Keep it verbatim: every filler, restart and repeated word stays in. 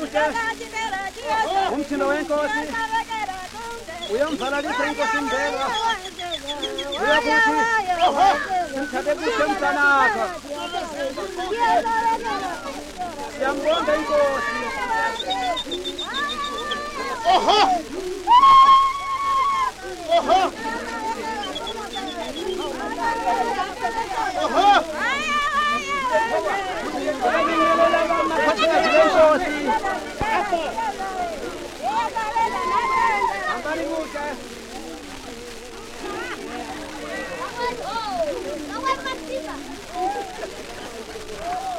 muke. Umthino wenkosi. Uyamvala inkosi imbelwa. Uyakuthi. Simthathe kuhle umntanakho. Siyambonga inkosi. Oho! Oho! Oho! Não é partida.